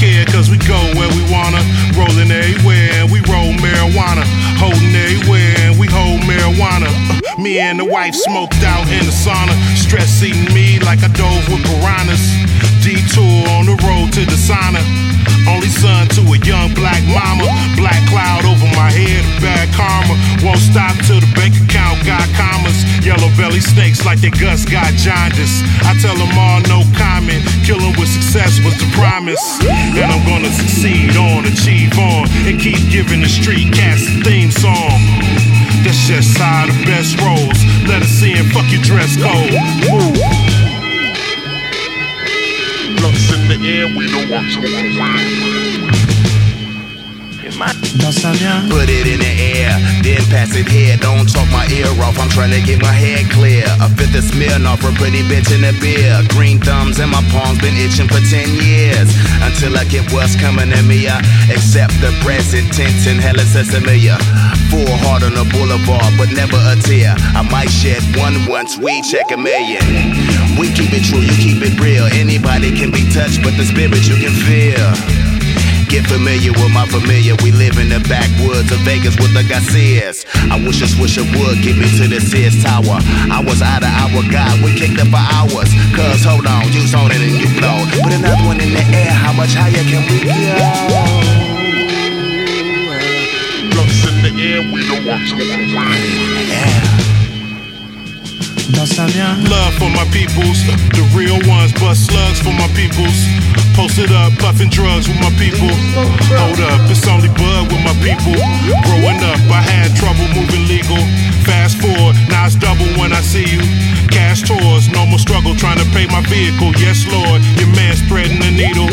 care, cause we go where we wanna. Rolling everywhere, and we roll marijuana. Holding everywhere, and we hold marijuana. Me and the wife smoked out in the sauna. Stress eating me like I dove with piranhas. Detour on the road to the sauna. Only son to a young black mama. Black cloud over my head, bad karma. Won't stop till the bank account got commas. Yellow belly snakes like their guts got jaundice. I tell them all no comment. Killing with success was the promise. And I'm gonna succeed on, achieve on, and keep giving the street cats a theme song. That's just how the best rolls. Let us see and fuck your dress code. Move. Blunts in the air, we don't want to unwind. Put it in the air, then pass it here. Don't talk my ear off, I'm trying to get my head clear. A fifth of Smirnoff, a pretty bitch in a beer. Green thumbs in my palms, been itching for 10 years. Until I get what's coming to me, I accept the present tense and hella sesame. Full heart on the boulevard, but never a tear. I might shed one once, we check a million. We keep it true, you keep it real. Anybody can be touched, but the spirit you can feel. Get familiar with my familiar. We live in the backwoods of Vegas with the Garcias. I wish a swisher would get me to the Sears Tower. I was out of our guy, we kicked up for hours. Cuz hold on, you on it and you blow. Put another one in the air, how much higher can we go? Blunts in the air, we don't want to unwind. Yeah. Love for my peoples, the real ones, bust slugs for my peoples. Posted up, puffing drugs with my people. Hold up, it's only bud with my people. Growing up, I had trouble moving legal. Fast forward, now it's double when I see you. Cash tours, no more struggle trying to pay my vehicle. Yes, Lord, your man spreading the needle.